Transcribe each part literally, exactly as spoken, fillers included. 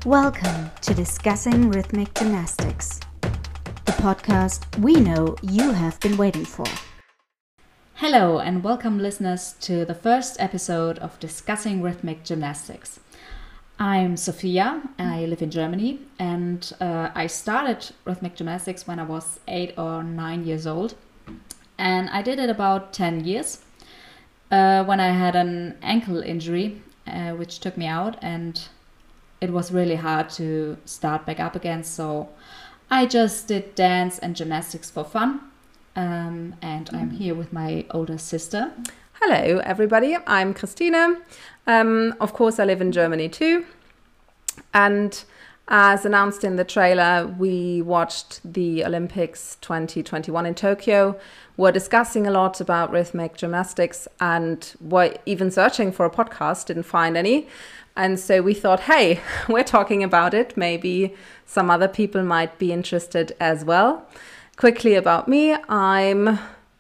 Welcome to Discussing Rhythmic Gymnastics, the podcast we know you have been waiting for. Hello and welcome listeners to the first episode of Discussing Rhythmic Gymnastics. I'm Sophia, I live in Germany, and uh, I started rhythmic gymnastics when I was eight or nine years old, and I did it about ten years uh, when I had an ankle injury uh, which took me out, and it was really hard to start back up again, so I just did dance and gymnastics for fun, um, and I'm here with my older sister. Hello everybody, I'm Christina. Um, of course I live in Germany too, and as announced in the trailer, we watched the Olympics twenty twenty-one in Tokyo. We're discussing a lot about rhythmic gymnastics and were even searching for a podcast, didn't find any. And so we thought, hey, we're talking about it. Maybe some other people might be interested as well. Quickly about me, I'm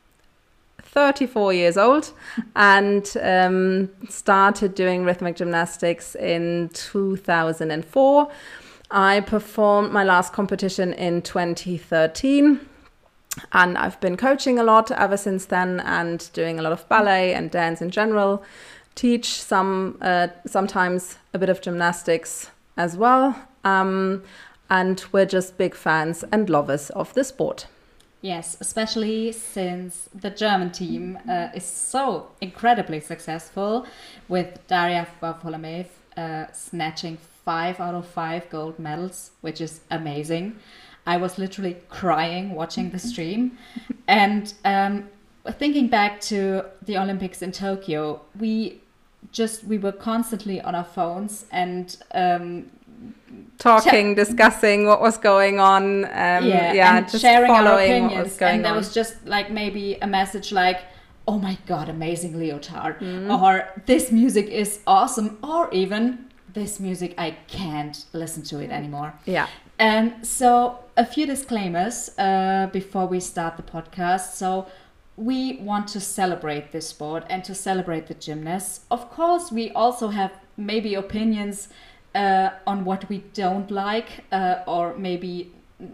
thirty-four years old and um, started doing rhythmic gymnastics in two thousand four. I performed my last competition in twenty thirteen. And I've been coaching a lot ever since then and doing a lot of ballet and dance in general. Teach some, uh, sometimes a bit of gymnastics as well. Um, and we're just big fans and lovers of the sport. Yes, especially since the German team uh, is so incredibly successful, with Daria Varfolomeev uh, snatching five out of five gold medals, which is amazing. I was literally crying watching the stream. And um, thinking back to the Olympics in Tokyo, we just we were constantly on our phones and um, talking, discussing what was going on. Um, yeah, yeah, and just sharing our following opinions. what was going and there on. was just like maybe a message like, "Oh my God, amazing leotard," mm. or "This music is awesome," or even "This music, I can't listen to it anymore." Yeah. And so a few disclaimers uh, before we start the podcast. So we want to celebrate this sport and to celebrate the gymnasts. Of course, we also have maybe opinions uh, on what we don't like uh, or maybe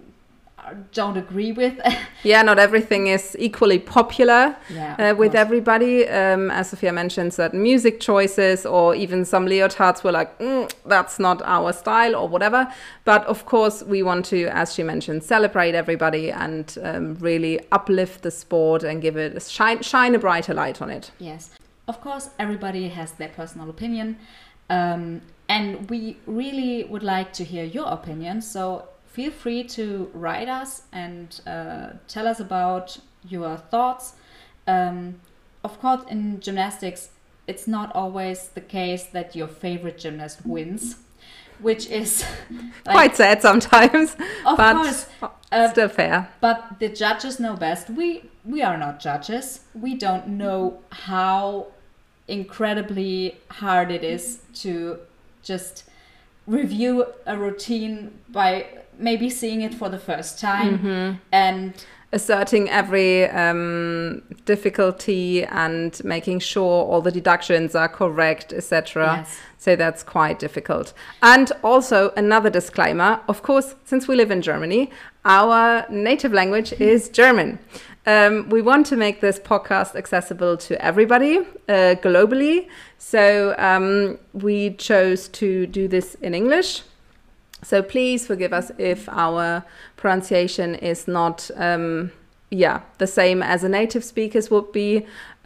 don't agree with. Yeah, not everything is equally popular yeah, uh, with everybody. Um, as Sophia mentioned, certain music choices or even some leotards were like, mm, that's not our style or whatever. But of course, we want to, as she mentioned, celebrate everybody and um, really uplift the sport and give it a shine, shine a brighter light on it. Yes, of course, everybody has their personal opinion. Um, and we really would like to hear your opinion. So feel free to write us and uh, tell us about your thoughts. Um, of course, in gymnastics, it's not always the case that your favorite gymnast wins, which is like, quite sad sometimes, of but course, uh, still fair. But the judges know best. We we are not judges. We don't know how incredibly hard it is to just review a routine by maybe seeing it for the first time mm-hmm. and asserting every um, difficulty and making sure all the deductions are correct, et cetera. Yes. So that's quite difficult. And also another disclaimer, of course, since we live in Germany, our native language is German. Um, we want to make this podcast accessible to everybody uh, globally. So um, we chose to do this in English. So please forgive us if our pronunciation is not, um, yeah, the same as a native speaker's would be.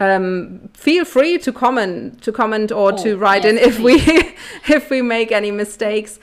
Um, feel free to comment, to comment or oh, to write yes, in if please. we if we make any mistakes.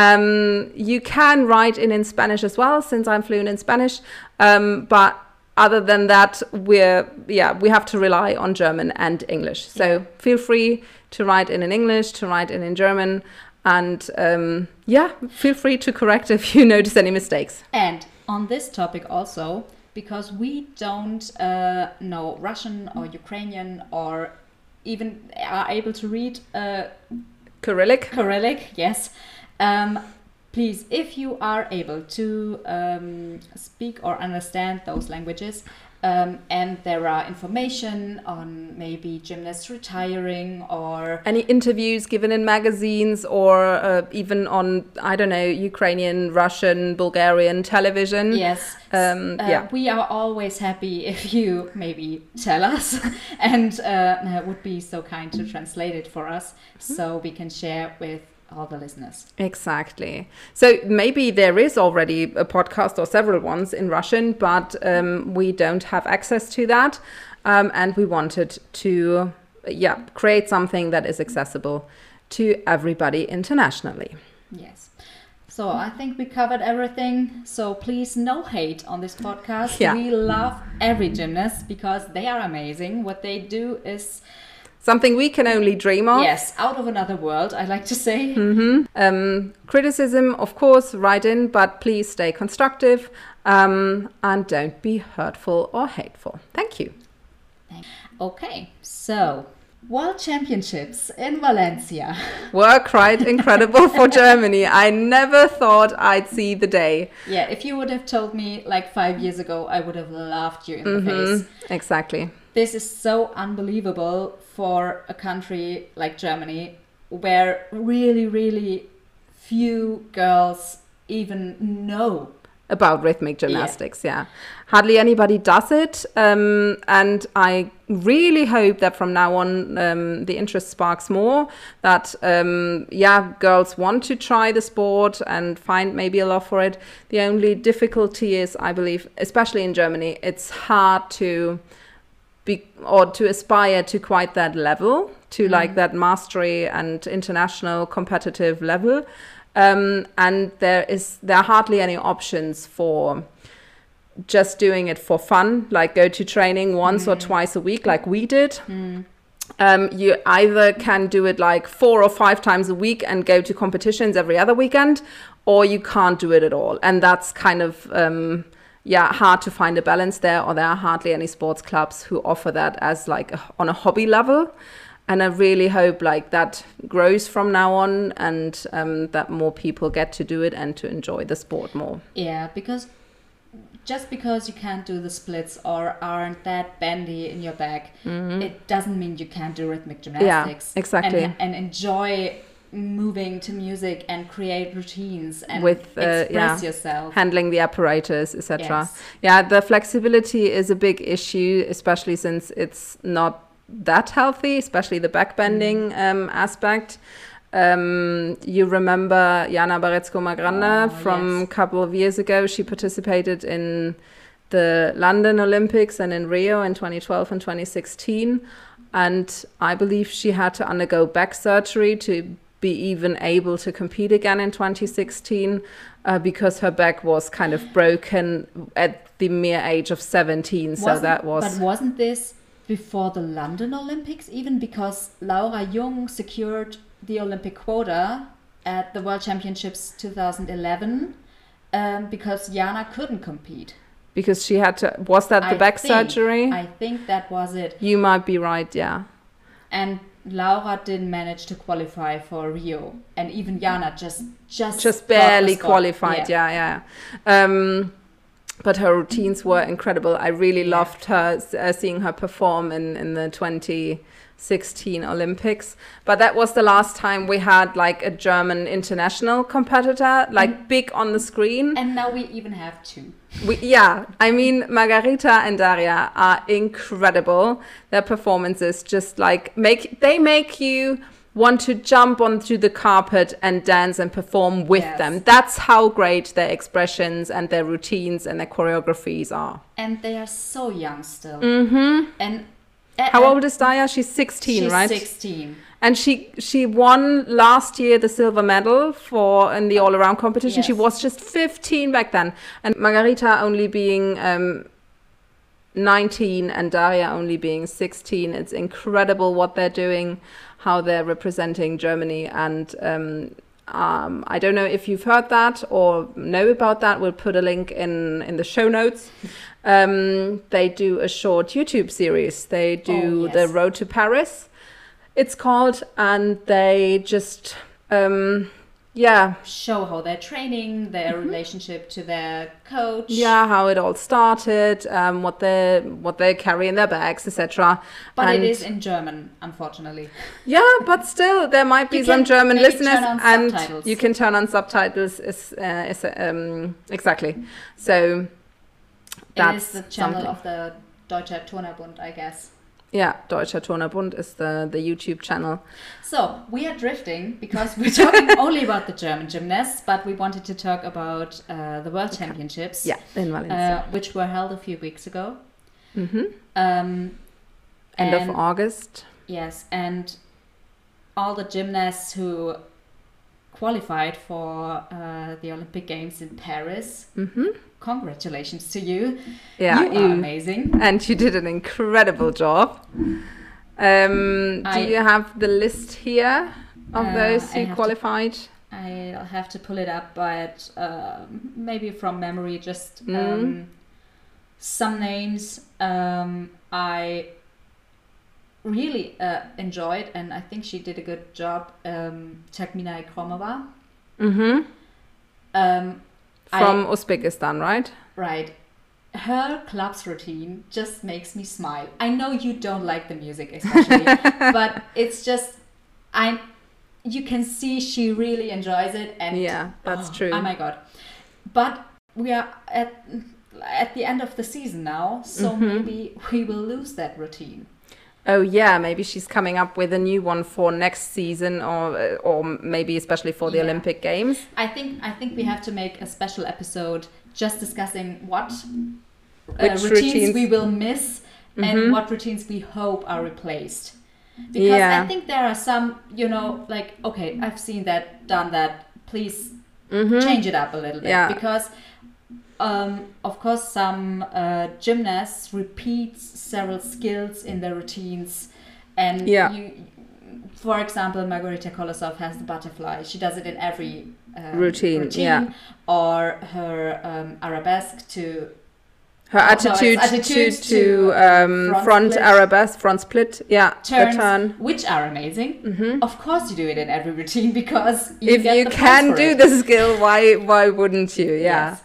Um, you can write in in Spanish as well, since I'm fluent in Spanish. Um, but other than that, we're yeah we have to rely on German and English. So yeah. feel free to write in in English, to write in in German. And um, yeah, feel free to correct if you notice any mistakes. And on this topic also, because we don't uh, know Russian or Ukrainian or even are able to read uh, Cyrillic. Cyrillic, yes. Um, please, if you are able to um, speak or understand those languages, Um, and there are information on maybe gymnasts retiring or any interviews given in magazines or uh, even on, I don't know, Ukrainian, Russian, Bulgarian television. Yes. Um, uh, yeah. We are always happy if you maybe tell us and uh, would be so kind to translate it for us mm-hmm. so we can share with all the listeners. Exactly. So maybe there is already a podcast or several ones in Russian, but um, we don't have access to that. Um, and we wanted to, yeah, create something that is accessible to everybody internationally. Yes. So I think we covered everything. So please, no hate on this podcast. Yeah. We love every gymnast because they are amazing. What they do is something we can only dream of. Yes, out of another world, I like to say. Mm-hmm. Um, criticism, of course, write in, but please stay constructive um, and don't be hurtful or hateful. Thank you. Okay, so World Championships in Valencia were quite incredible for Germany. I never thought I'd see the day. Yeah, if you would have told me like five years ago, I would have laughed you in mm-hmm. the face. Exactly. This is so unbelievable for a country like Germany, where really, really few girls even know about rhythmic gymnastics. Yeah, yeah. Hardly anybody does it. Um, and I really hope that from now on, um, the interest sparks more, that, um, yeah, girls want to try the sport and find maybe a love for it. The only difficulty is, I believe, especially in Germany, it's hard to be or to aspire to quite that level, to mm. like that mastery and international competitive level. Um, and there is there are hardly any options for just doing it for fun, like go to training once mm. or twice a week like we did. Mm. Um, you either can do it like four or five times a week and go to competitions every other weekend, or you can't do it at all. And that's kind of um, yeah, hard to find a balance there, or there are hardly any sports clubs who offer that as like a, on a hobby level. And I really hope like that grows from now on, and um, that more people get to do it and to enjoy the sport more. Yeah, because just because you can't do the splits or aren't that bendy in your back, mm-hmm. it doesn't mean you can't do rhythmic gymnastics. Yeah, exactly. And, and enjoy moving to music and create routines and with uh, express yeah, yourself, handling the apparatus, et cetera. Yes. Yeah, the flexibility is a big issue, especially since it's not that healthy, especially the backbending mm. um, aspect. Um, you remember Jana Barecko-Magranda oh, from yes. a couple of years ago. She participated in the London Olympics and in Rio in twenty twelve and twenty sixteen. And I believe she had to undergo back surgery to be even able to compete again in twenty sixteen uh, because her back was kind of broken at the mere age of seventeen. Wasn't, so that was. But wasn't this before the London Olympics, even because Laura Jung secured the Olympic quota at the World Championships two thousand eleven um, because Jana couldn't compete. Because she had to, was that the I back think, surgery? I think that was it. You might be right, yeah. And Laura didn't manage to qualify for Rio. And even Jana just just, just barely qualified, yeah, yeah. yeah. Um, but her routines were incredible. I really yeah. loved her, uh, seeing her perform in, in the twenty sixteen Olympics. But that was the last time we had like a German international competitor, like and, big on the screen. And now we even have two. We, yeah, I mean, Margarita and Daria are incredible. Their performances just like make, they make you want to jump onto the carpet and dance and perform with yes. them. That's how great their expressions and their routines and their choreographies are. And they are so young still. Mm-hmm. And how old is Daya? She's sixteen, she's right? sixteen. And she she won last year the silver medal for in the all-around competition. Yes. She was just fifteen back then. And Margarita only being um, nineteen and Daria only being sixteen. It's incredible what they're doing, how they're representing Germany. And um, um, I don't know if you've heard that or know about that. We'll put a link in, in the show notes. Um, they do a short YouTube series. They do oh, yes. the Road to Paris, it's called, and they just um, yeah, show how they're training, their mm-hmm. relationship to their coach. Yeah, how it all started, um, what they what they carry in their bags, et cetera. But and it is in German, unfortunately. Yeah, but still, there might be you some German listeners, and subtitles. You can turn on subtitles. Is, uh, is um, exactly. So that's it is the channel something. of the Deutscher Turnerbund, I guess. Yeah, Deutscher Turnerbund is the, the YouTube channel. So, we are drifting because we're talking only about the German gymnasts, but we wanted to talk about uh, the World okay. Championships. Yeah, in Valencia. Uh, which were held a few weeks ago. Mm-hmm. Um, End of August. Yes, and all the gymnasts who qualified for uh, the Olympic Games in Paris. Mm-hmm. Congratulations to you. Yeah, you, you are amazing. And you did an incredible job. Um, I, do you have the list here of uh, those who qualified? To, I'll have to pull it up, but uh, maybe from memory, just mm. um, some names um, I really uh, enjoyed, and I think she did a good job. Um, Takmina Ikromova. Mm-hmm. Um, From I, Uzbekistan, right? Right. Her clubs routine just makes me smile. I know you don't like the music especially, but it's just, I, you can see she really enjoys it. And yeah, that's oh, true. Oh my God. But we are at, at the end of the season now, so mm-hmm. maybe we will lose that routine. Oh yeah, maybe she's coming up with a new one for next season, or or maybe especially for the yeah. Olympic Games. I think I think we have to make a special episode just discussing what uh, Which routines, routines we will miss mm-hmm. and what routines we hope are replaced. Because yeah. I think there are some, you know, like, okay, I've seen that, done that, please mm-hmm. change it up a little bit. Yeah. Because Um, of course, some uh, gymnasts repeat several skills in their routines, and yeah. you, for example, Margarita Kolosov has the butterfly. She does it in every um, routine, routine, yeah. Or her um, arabesque to her oh, attitude, no, attitude to, to um, front, front arabesque, front split, yeah, turns, the turn, which are amazing. Mm-hmm. Of course, you do it in every routine because you if get you the can do it. the skill, why why wouldn't you? Yeah. Yes.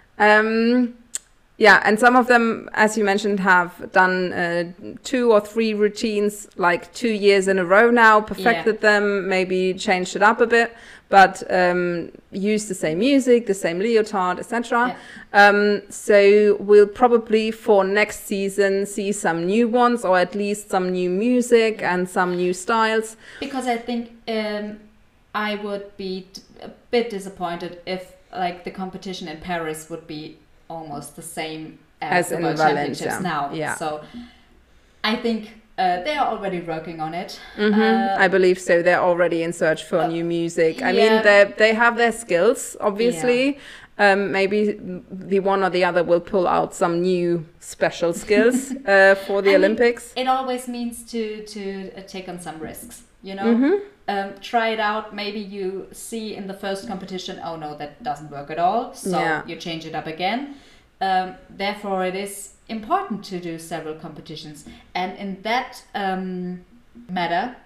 Um, yeah, and some of them, as you mentioned, have done uh, two or three routines like two years in a row now, perfected yeah. them, maybe changed it up a bit, but um, used the same music, the same leotard, et cetera. Yeah. Um, so we'll probably for next season see some new ones, or at least some new music and some new styles. Because I think um, I would be a bit disappointed if like the competition in Paris would be almost the same as, as the in World Valencia. Championships now. Yeah. So I think uh, they are already working on it. Mm-hmm. Uh, I believe so. They're already in search for uh, new music. I yeah. mean, they they have their skills, obviously. Yeah. Um, maybe the one or the other will pull out some new special skills uh, for the I Olympics. Mean, it always means to to uh, take on some risks, you know. Mm-hmm. Um, try it out. Maybe you see in the first competition, oh no, that doesn't work at all. So yeah. you change it up again. Um, therefore, it is important to do several competitions. And in that um, matter,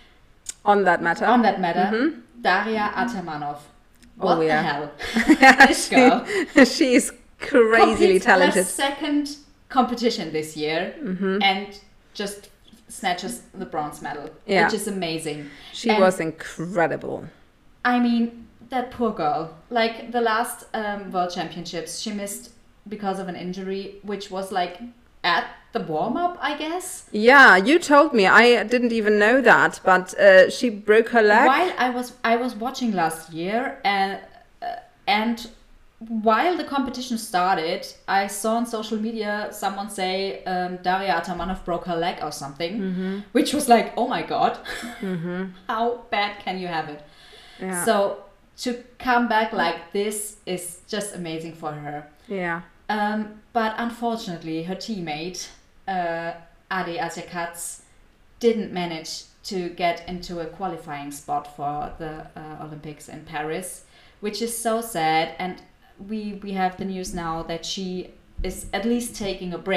on that matter, on that matter, mm-hmm. Daria Atamanov. What oh, yeah. the hell? This girl. She is crazily talented. Her second competition this year, mm-hmm. and just snatches the bronze medal, yeah. which is amazing. She and was incredible. I mean, that poor girl. Like the last um, World Championships, she missed because of an injury, which was like at the warm-up, I guess. Yeah, you told me. I didn't even know that, but uh, she broke her leg. While I was I was watching last year, and uh, and. While the competition started, I saw on social media someone say um, Daria Atamanov broke her leg or something, mm-hmm. which was like, oh my God, mm-hmm. how bad can you have it? Yeah. So to come back like this is just amazing for her. Yeah. Um, but unfortunately, her teammate, uh, Adi Asiakats, didn't manage to get into a qualifying spot for the uh, Olympics in Paris, which is so sad. And We we have the news now that she is at least taking a break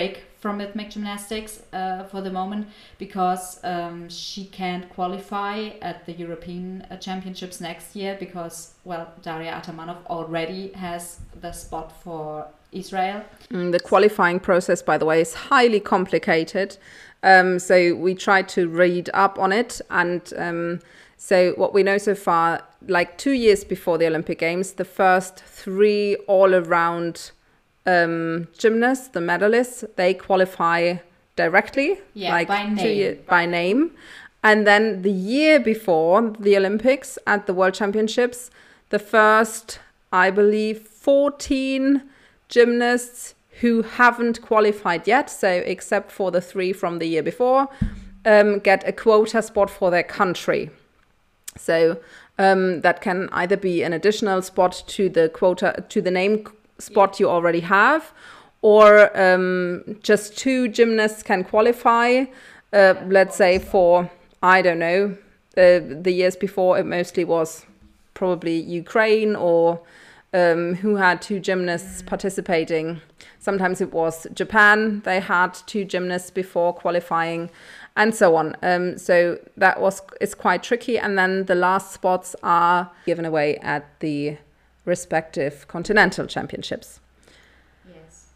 from rhythmic gymnastics uh, for the moment because um, she can't qualify at the European uh, Championships next year because, well, Daria Atamanov already has the spot for Israel. Mm, the qualifying process, by the way, is highly complicated. Um, so we tried to read up on it. And um, so what we know so far, like two years before the Olympic Games, the first three all-around um, gymnasts, the medalists, they qualify directly, yeah, like by name. Two year, by name. And then the year before the Olympics at the World Championships, the first, I believe, fourteen gymnasts who haven't qualified yet, so except for the three from the year before, um, get a quota spot for their country. So um, that can either be an additional spot to the quota, to the name spot you already have, or um, just two gymnasts can qualify. Uh, let's say for, I don't know, uh, the years before it mostly was probably Ukraine or um, who had two gymnasts participating. Sometimes it was Japan. They had two gymnasts before qualifying, and so on. Um, so that was it's quite tricky. And then the last spots are given away at the respective continental championships. Yes.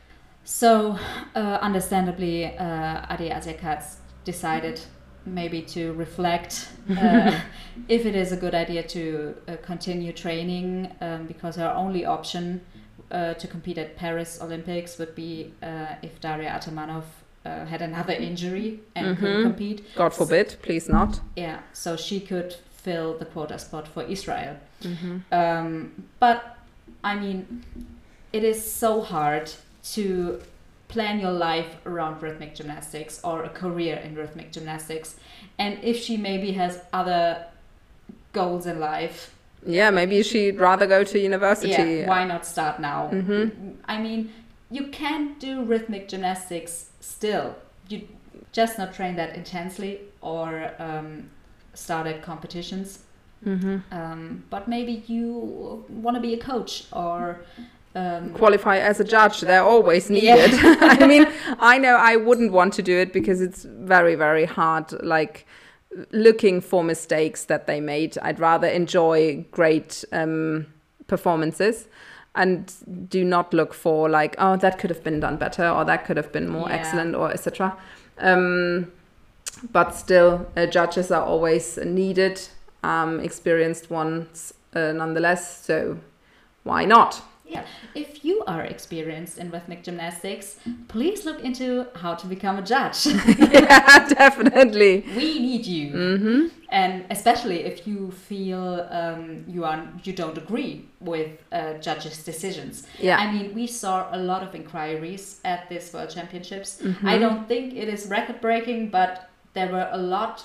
So, uh, understandably, uh, Adi Azekats decided maybe to reflect uh, if it is a good idea to uh, continue training, um, because her only option uh, to compete at Paris Olympics would be uh, if Daria Atamanov uh, had another injury and Mm-hmm. couldn't compete. God forbid, so, please not. Yeah, so she could fill the quota spot for Israel. Mm-hmm. Um, but, I mean, it is so hard to plan your life around rhythmic gymnastics or a career in rhythmic gymnastics. And if she maybe has other goals in life, yeah, maybe she'd rather go to university. yeah, why not start now? Mm-hmm. I mean, you can do rhythmic gymnastics still. You just not train that intensely or um, start at competitions. Mm-hmm. Um, but maybe you want to be a coach or um, qualify as a judge. They're always needed. Yeah. I mean, I know I wouldn't want to do it because it's very, very hard, like looking for mistakes that they made. I'd rather enjoy great um, performances and do not look for like, oh, that could have been done better or that could have been more Yeah. excellent or et cetera. Um, but still, uh, judges are always needed, um, experienced ones uh, nonetheless. So why not? Yeah, if you are experienced in rhythmic gymnastics, please look into how to become a judge. Yeah, definitely. We need you, Mm-hmm. and especially if you feel um, you are you don't agree with uh, judges' decisions. Yeah. I mean, we saw a lot of inquiries at this World Championships. Mm-hmm. I don't think it is record breaking, but there were a lot.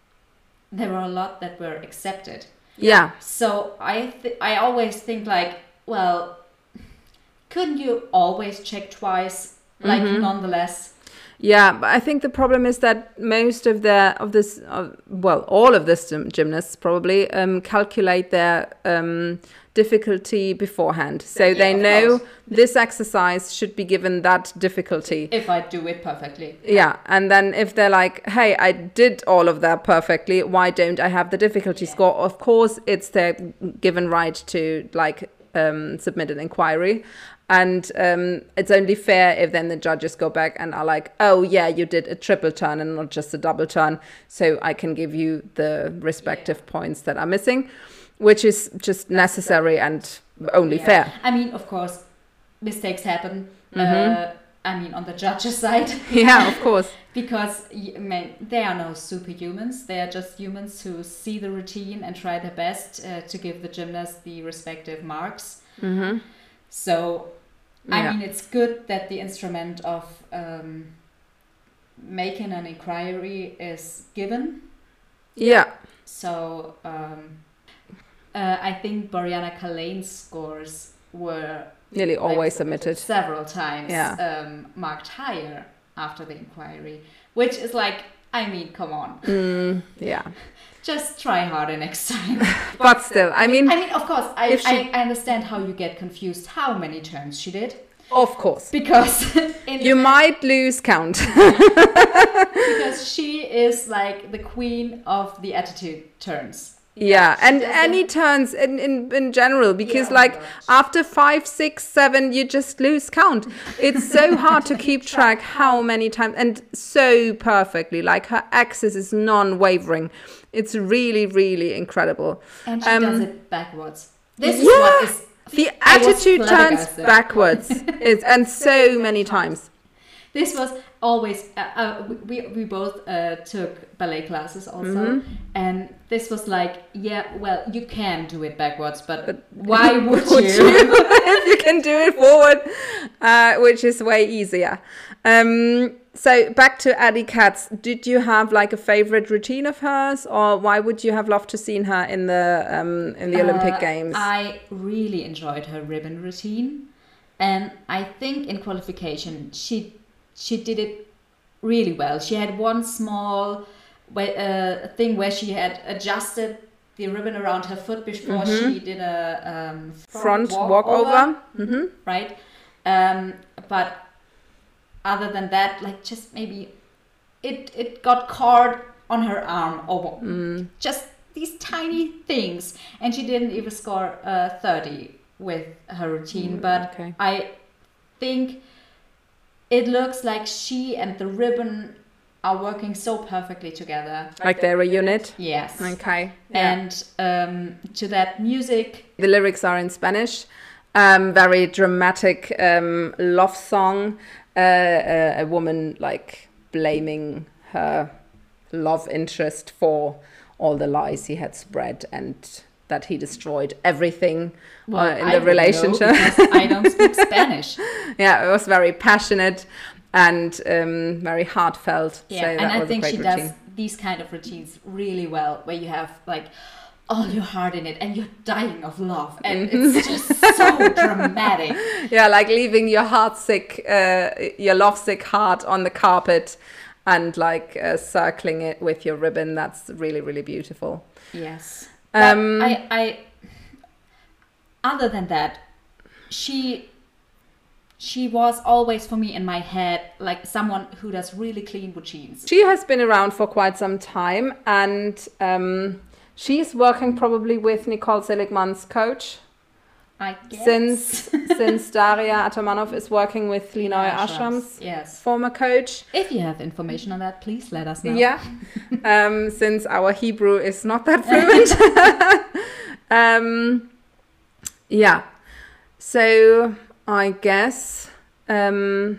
There were a lot that were accepted. Yeah. So I th- I always think like, well, couldn't you always check twice? Like, Mhm. nonetheless. Yeah, but I think the problem is that most of the of this, uh, well, all of this gym- gymnasts probably um, calculate their um, difficulty beforehand, so Yeah, they of know course. this exercise should be given that difficulty. If I do it perfectly. Yeah, and then if they're like, hey, I did all of that perfectly, why don't I have the difficulty Yeah. score? Of course, it's their given right to like um, submit an inquiry. And um, it's only fair if then the judges go back and are like, oh, yeah, you did a triple turn and not just a double turn. So I can give you the respective Yeah. points that are missing, which is just necessary and only Yeah. fair. I mean, of course, mistakes happen. Mhm. Uh, I mean, on the judges' side. Yeah, of course. Because y- I mean, they are no superhumans. They are just humans who see the routine and try their best uh, to give the gymnast the respective marks. Mm-hmm. So, I Yeah. mean, it's good that the instrument of um, making an inquiry is given. Yeah. So, um, uh, I think Boriana Kalane's scores were Nearly like, always submitted. several times Yeah. um, marked higher after the inquiry, which is like, I mean, come on, Mm, yeah. just try harder next time. But still, I mean, I mean, of course, I, If she- I, I understand how you get confused how many turns she did. Of course. Because in you might lose count. Because she is like the queen of the attitude turns. Yeah, She and doesn't- any turns in, in, in general, because Yeah, oh my like gosh. after five, six, seven, you just lose count. It's so hard to keep track how many times, and so perfectly, like her axis is non-wavering. It's really, really incredible. And she Um, does it backwards. This is yeah, what is the I was attitude turns flabbergasted. backwards, it's, and so many times. This was always uh, uh, we we both uh, took ballet classes also, Mm-hmm. and this was like, yeah, well, you can do it backwards, but, why would, Would you? if you can do it forward, uh, which is way easier. Um, so back to Addie Katz. Did you have like a favorite routine of hers, or why would you have loved to seen her in the um, in the Olympic Uh, Games? I really enjoyed her ribbon routine, and I think in qualification she she did it really well. She had one small way, uh, thing where she had adjusted the ribbon around her foot before she did a um, Front walkover. Mm-hmm. right? Um, but other than that, like just maybe it it got caught on her arm or just these tiny things, and she didn't even score uh, thirty with her routine. But okay. I think it looks like she and the ribbon are working so perfectly together. Like they're a unit. Yes. Okay. Yeah. And um, to that music, The lyrics are in Spanish. Um, very dramatic um, love song. Uh, a, a woman like blaming her love interest for all the lies he had spread and that he destroyed everything uh, in I the don't relationship. know, because I don't speak Spanish. Yeah, it was very passionate and um, very heartfelt. Yeah, so and that I was think a she great does routine. these kind of routines really well, where you have like all your heart in it and you're dying of love, and Mm-hmm. it's just so dramatic. Yeah, like leaving your heart sick, uh, your love sick heart on the carpet and like uh, circling it with your ribbon. That's really, really beautiful. Yes. Um, But I, I, other than that, she, she was always for me in my head like someone who does really clean routines. She has been around for quite some time, and um, she's working probably with Nicole Seligman's coach I guess. since since Daria Atamanov is working with Linoy Ashram's Yes. former coach. If you have information on that, please let us know. Yeah, um, since our Hebrew is not that fluent. um, yeah, so I guess. Um,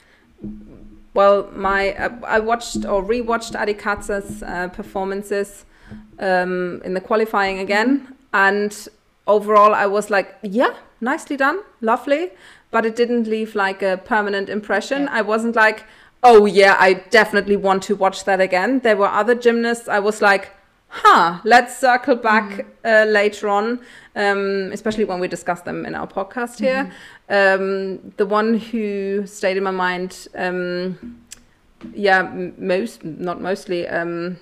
well, my uh, I watched or rewatched Addie Katz's uh, performances um, in the qualifying again, and overall I was like, yeah, nicely done, lovely, but it didn't leave like a permanent impression. Yeah. I wasn't like, oh yeah, I definitely want to watch that again. There were other gymnasts I was like, huh, let's circle back uh, later on, um, especially when we discuss them in our podcast here. Um, the one who stayed in my mind, um, yeah, m- most, not mostly, um,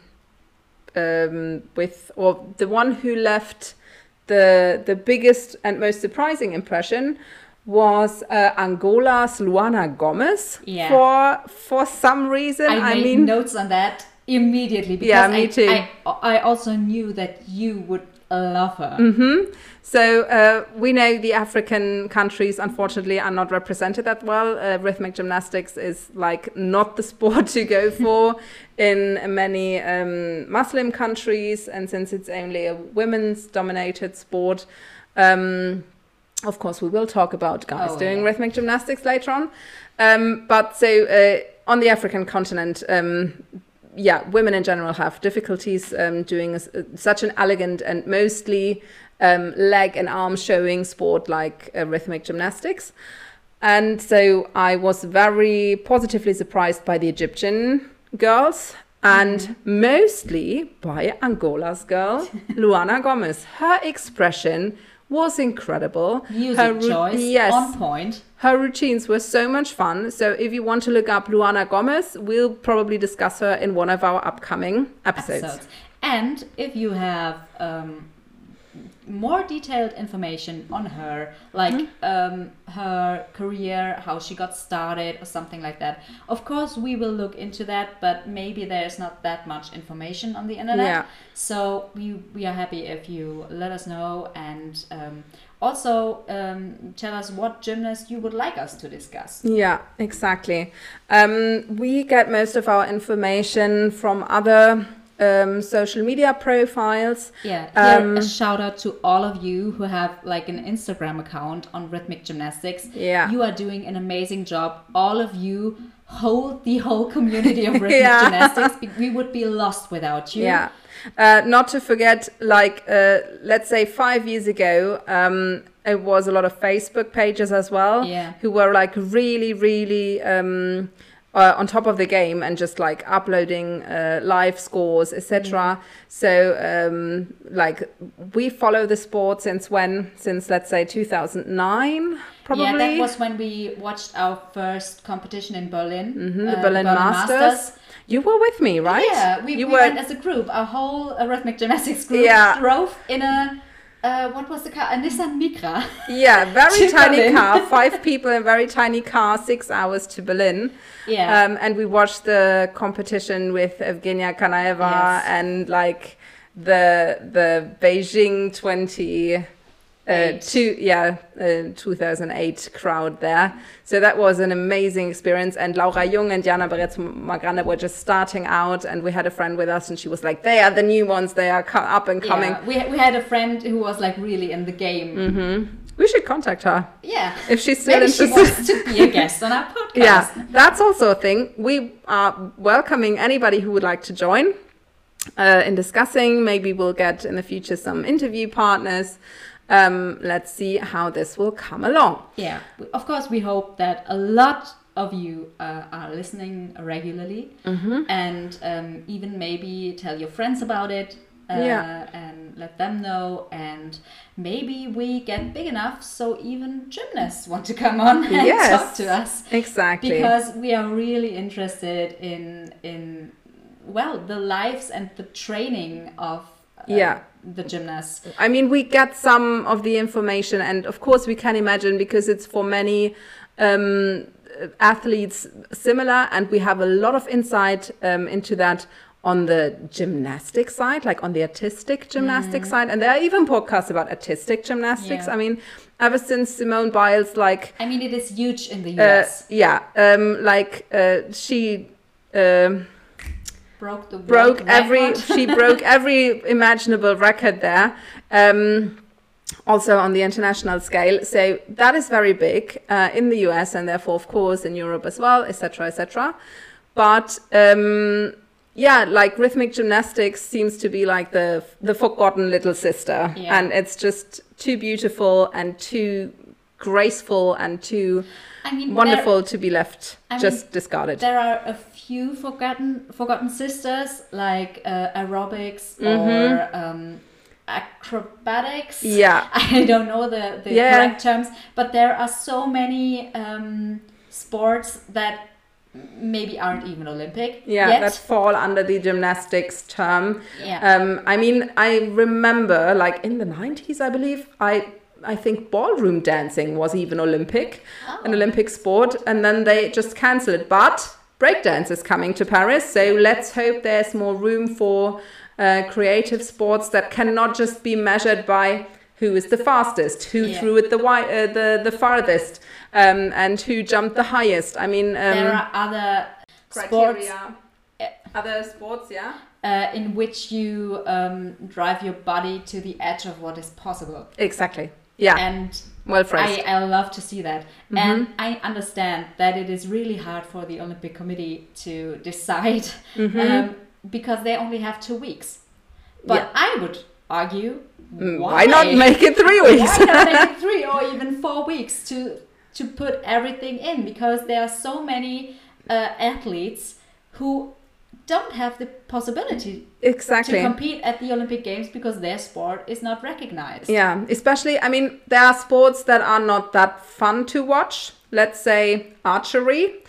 um, with, or the one who left the the biggest and most surprising impression was uh, Angola's Luana Gomez. Yeah. For for some reason, I I, made mean, notes on that immediately because Yeah, me I, too. I, I also knew that you would love her. Mm-hmm. So uh, we know the African countries, unfortunately, are not represented that well. Uh, rhythmic gymnastics is like not the sport to go for in many um, Muslim countries, and since it's only a women's dominated sport, um, of course we will talk about guys Oh, doing yeah. rhythmic gymnastics later on. Um, but so uh, on the African continent, um, yeah, women in general have difficulties um, doing a, such an elegant and mostly um, leg and arm showing sport like uh, rhythmic gymnastics. And so I was very positively surprised by the Egyptian girls and mostly by Angola's girl, Luana Gomez. Her expression was incredible. Music Her ru- choice yes. on point. Her routines were so much fun. So if you want to look up Luana Gomez, we'll probably discuss her in one of our upcoming episodes. Episodes. And if you have um, more detailed information on her, like mm-hmm. um, her career, how she got started, or something like that. Of course, we will look into that, but maybe there's not that much information on the internet. Yeah. So we we are happy if you let us know, and um, also um, tell us what gymnast you would like us to discuss. Yeah, exactly. Um, we get most of our information from other Um, social media profiles. Yeah, here um, a shout out to all of you who have like an Instagram account on Rhythmic Gymnastics. Yeah, you are doing an amazing job. All of you hold the whole community of Rhythmic yeah. Gymnastics. We would be lost without you. Yeah, uh, not to forget, like uh, let's say five years ago, um, it was a lot of Facebook pages as well. Yeah, who were like really, really. Um, Uh, on top of the game and just like uploading uh, live scores, et cetera. Mm. So um, like we follow the sport since when? Since let's say two thousand nine, probably. Yeah, that was when we watched our first competition in Berlin. Mm-hmm, the uh, Berlin, Berlin Masters. Masters. You were with me, right? Yeah, we, you we were... went as a group. Our whole uh, Rhythmic Gymnastics group yeah. drove in a. Uh, what was the car? A Nissan Micra. Yeah, very tiny Berlin. car. Five people in a very tiny car. Six hours to Berlin. Yeah. Um, and we watched the competition with Evgenia Kanaeva yes. and like the the Beijing twenty. Uh, two, yeah, uh, two thousand eight crowd there. So that was an amazing experience. And Laura Jung and Jana Barretz Magrane were just starting out, and we had a friend with us, and she was like, "They are the new ones. They are co- up and coming." Yeah, we we had a friend who was like really in the game. Mm-hmm. We should contact her. Yeah, if she's still maybe interested. she wants to be a guest on our podcast. Yeah, that's also a thing. We are welcoming anybody who would like to join uh, in discussing. Maybe we'll get in the future some interview partners. Um, let's see how this will come along. Yeah, of course, we hope that a lot of you uh, are listening regularly, mm-hmm. and um, even maybe tell your friends about it. Uh, yeah. And let them know, and maybe we get big enough so even gymnasts want to come on and yes, talk to us. Exactly. Because we are really interested in in well the lives and the training of uh, yeah. the gymnasts. I mean, we get some of the information, and of course we can imagine, because it's for many um, athletes similar, and we have a lot of insight um, into that on the gymnastic side, like on the artistic gymnastic mm. side. And there are even podcasts about artistic gymnastics. Yeah. I mean, ever since Simone Biles, like... I mean, it is huge in the U S. Uh, yeah, um, like uh, she... Um, broke the broke record. every she broke every imaginable record there, um, also on the international scale. So that is very big uh, in the U S, and therefore, of course, in Europe as well, et cetera, et cetera. But um, yeah, like rhythmic gymnastics seems to be like the the forgotten little sister, yeah. and it's just too beautiful and too graceful and too I mean, wonderful there, to be left I just mean, discarded. There are a few forgotten forgotten sisters, like uh, aerobics mm-hmm. or um, acrobatics. Yeah, I don't know the, the yeah. correct terms, but there are so many um, sports that maybe aren't even Olympic yeah yet. That fall under the gymnastics term. Yeah. um I mean, I remember like in the nineties, I believe, I I think ballroom dancing was even Olympic, oh. an Olympic sport, and then they just cancelled it. But breakdance is coming to Paris, so let's hope there's more room for uh, creative sports that cannot just be measured by who is the fastest, who yeah. threw it the wi- uh, the the farthest, um, and who jumped the highest. I mean, um, there are other criteria, sports, other sports, yeah, uh, in which you um, drive your body to the edge of what is possible. Exactly. Yeah. And well phrased. I, I love to see that. Mm-hmm. And I understand that it is really hard for the Olympic Committee to decide mm-hmm. um, because they only have two weeks. But yeah. I would argue, why? why not make it three weeks? Why not make it three or even four weeks to to put everything in? Because there are so many uh, athletes who don't have the possibility exactly to compete at the Olympic Games because their sport is not recognized. Yeah, especially, I mean, there are sports that are not that fun to watch. Let's say archery.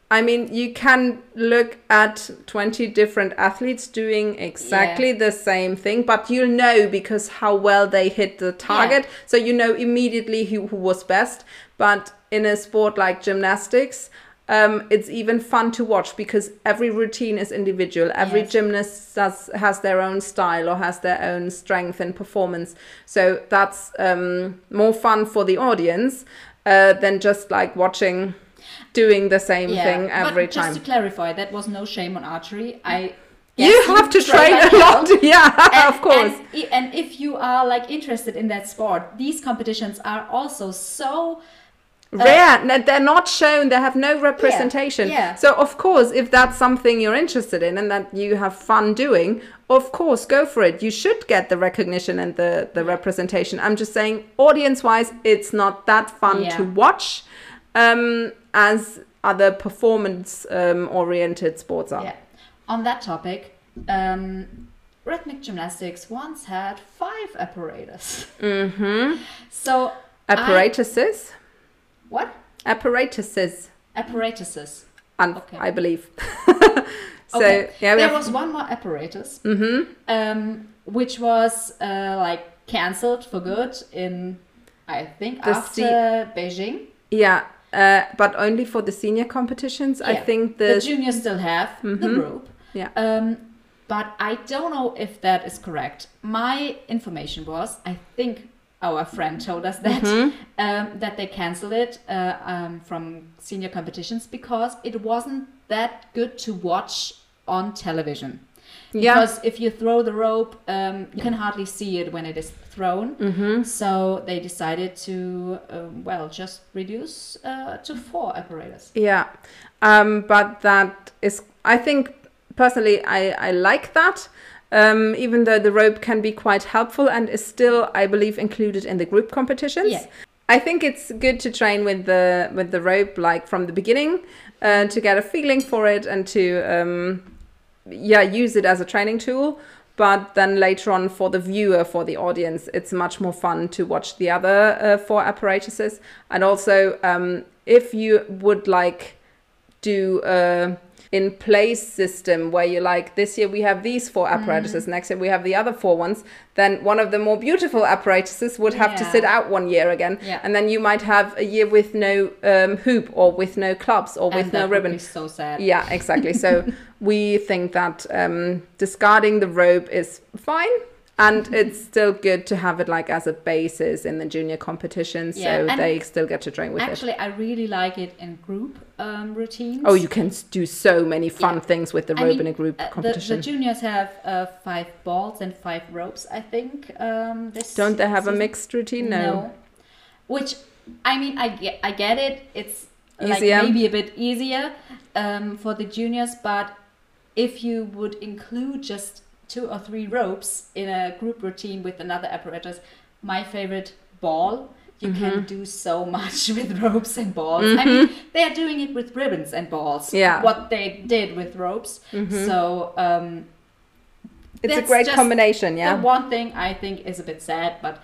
I mean, you can look at twenty different athletes doing exactly yeah. the same thing, but you'll know because how well they hit the target. Yeah. So you know immediately who, who was best. But in a sport like gymnastics, um, it's even fun to watch because every routine is individual. Every yes. gymnast does, has their own style or has their own strength and performance. So that's um, more fun for the audience uh, than just like watching... doing the same yeah, thing every but time. Just to clarify, that was no shame on archery. I you have to train a lot, yeah, and, of course. And, and if you are like interested in that sport, these competitions are also so uh, rare. No, they're not shown. They have no representation. Yeah, yeah. So of course, if that's something you're interested in and that you have fun doing, of course, go for it. You should get the recognition and the the representation. I'm just saying, audience-wise, it's not that fun yeah. to watch. Um, as other performance-oriented um, sports are. Yeah. On that topic, um, rhythmic gymnastics once had five apparatus. Mm-hmm. So apparatuses. I, what? Apparatuses. Apparatuses. And okay. I believe. so okay. yeah, there have... was one more apparatus, mm-hmm. um, which was uh, like cancelled for good in, I think, the after C- Beijing. Yeah. Uh, but only for the senior competitions. Yeah. I think the... the juniors still have mm-hmm. the rope. Yeah. Um, but I don't know if that is correct. My information was, I think our friend told us that, mm-hmm. um, that they canceled it uh, um, from senior competitions because it wasn't that good to watch on television. Because yeah. if you throw the rope, um, you can hardly see it when it is thrown. Mm-hmm. So they decided to, um, well, just reduce uh, to four apparatus. Yeah, um, but that is, I think, personally, I, I like that. Um, even though the rope can be quite helpful and is still, I believe, included in the group competitions. Yeah. I think it's good to train with the with the rope, like from the beginning, uh, to get a feeling for it and to... Um, yeah, use it as a training tool, but then later on for the viewer, for the audience, it's much more fun to watch the other uh, four apparatuses. And also, um, if you would like do a in place system where you like, this year we have these four apparatuses, mm. next year we have the other four ones, then one of the more beautiful apparatuses would have yeah. to sit out one year again. Yeah. And then you might have a year with no um, hoop or with no clubs or with and no that ribbon. Would be so sad. Yeah, exactly. So we think that um, discarding the rope is fine. And it's still good to have it like as a basis in the junior competition, so yeah, they still get to train with actually, it. Actually, I really like it in group um, routines. Oh, you can do so many fun yeah. things with the rope I mean, in a group uh, competition. The, the juniors have uh, five balls and five ropes, I think. Um, this Don't they have season? a mixed routine? No. no. Which, I mean, I get, I get it. It's easier. Like maybe a bit easier um, for the juniors, but if you would include just two or three ropes in a group routine with another apparatus, my favorite ball, you mm-hmm. can do so much with ropes and balls. Mm-hmm. I mean, they are doing it with ribbons and balls. Yeah. What they did with ropes. Mm-hmm. So um, it's a great combination. Yeah. The one thing I think is a bit sad, but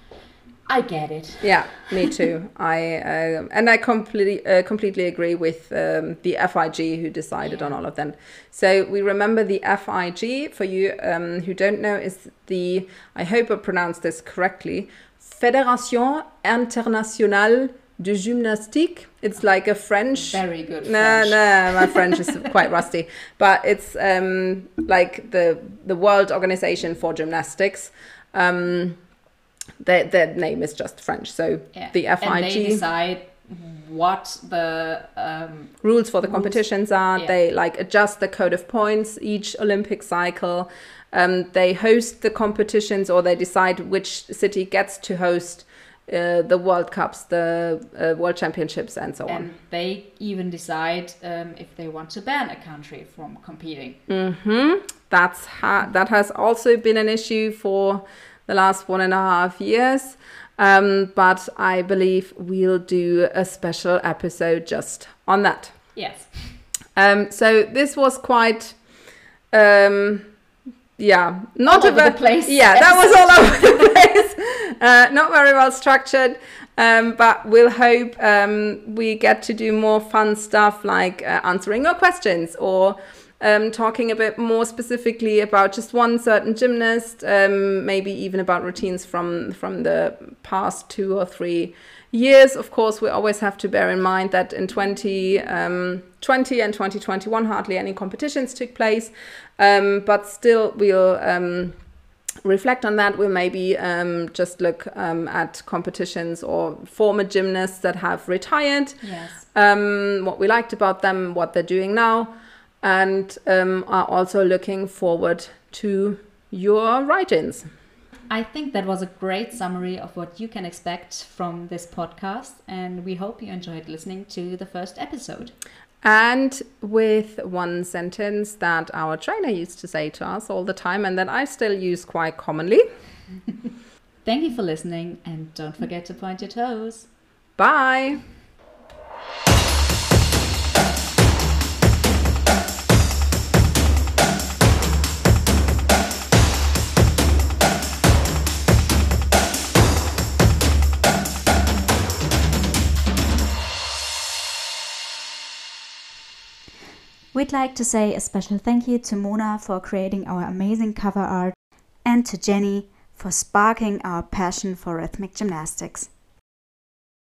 I get it. Yeah, me too. I uh, and I completely uh, completely agree with um, the F I G who decided yeah. on all of them. So we remember the F I G, for you um, who don't know, is the, I hope I pronounced this correctly, Fédération Internationale de Gymnastique. It's like a French. Very good No, French. no, my French is quite rusty. But it's um, like the the World Organization for Gymnastics. Um, Their, their name is just French, so yeah. the F I G... And they decide what the... Um, rules for the rules. competitions are. Yeah. They like adjust the code of points each Olympic cycle. Um, they host the competitions, or they decide which city gets to host uh, the World Cups, the uh, World Championships, and so and on. And they even decide um, if they want to ban a country from competing. Mm-hmm. That's ha- that has also been an issue for the last one and a half years. Um, but I believe we'll do a special episode just on that. Yes. Um, so this was quite, um, yeah, not all over a the place. Yeah, that was all over the place. uh, not very well structured, um, but we'll hope um, we get to do more fun stuff like uh, answering your questions or um, talking a bit more specifically about just one certain gymnast, um, maybe even about routines from, from the past two or three years. Of course, we always have to bear in mind that in twenty twenty and twenty twenty-one, hardly any competitions took place, um, but still we'll um, reflect on that. We'll maybe um, just look um, at competitions or former gymnasts that have retired, Yes. um, what we liked about them, what they're doing now, and um, are also looking forward to your write-ins. I think that was a great summary of what you can expect from this podcast, and we hope you enjoyed listening to the first episode. And with one sentence that our trainer used to say to us all the time and that I still use quite commonly. Thank you for listening, and don't forget to point your toes. Bye! We'd like to say a special thank you to Mona for creating our amazing cover art and to Jenny for sparking our passion for rhythmic gymnastics.